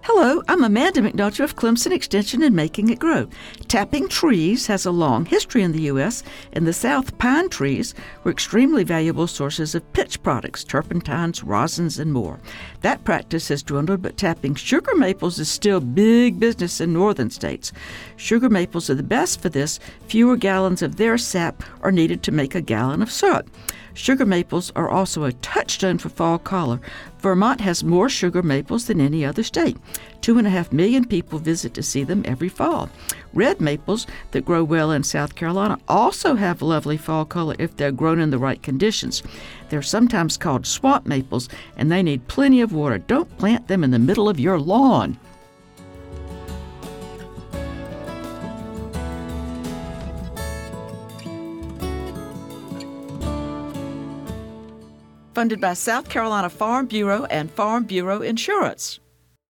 Hello, I'm Amanda McNulty of Clemson Extension and Making It Grow. Tapping trees has a long history in the U.S. In the South, pine trees were extremely valuable sources of pitch products, turpentines, rosins, and more. That practice has dwindled, but tapping sugar maples is still big business in northern states. Sugar maples are the best for this. Fewer gallons of their sap are needed to make a gallon of syrup. Sugar maples are also a touchstone for fall color. Vermont has more sugar maples than any other state. 2.5 million people visit to see them every fall. Red maples that grow well in South Carolina also have lovely fall color if they're grown in the right conditions. They're sometimes called swamp maples, and they need plenty of water. Don't plant them in the middle of your lawn. Funded by South Carolina Farm Bureau and Farm Bureau Insurance.